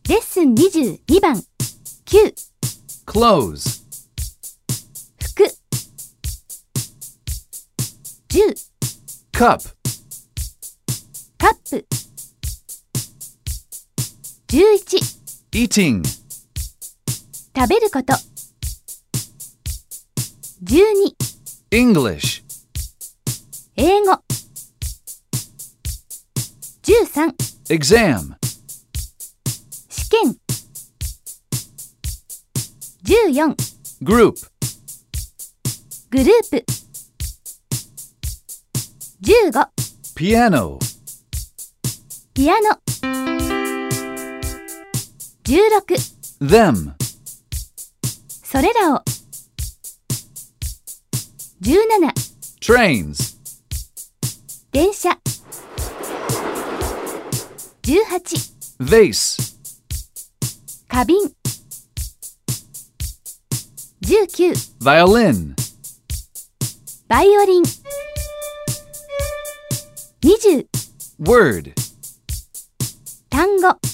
レッスン22番9 clothes, 服10 cup, カップ11 eating, 食べること12 English, 英語13 exam, 試験14 group, グループ15 piano, ピアノ16 them, それらを17 trains, 電車18 vase, 花瓶19 violin, バイオリン20 word, 単語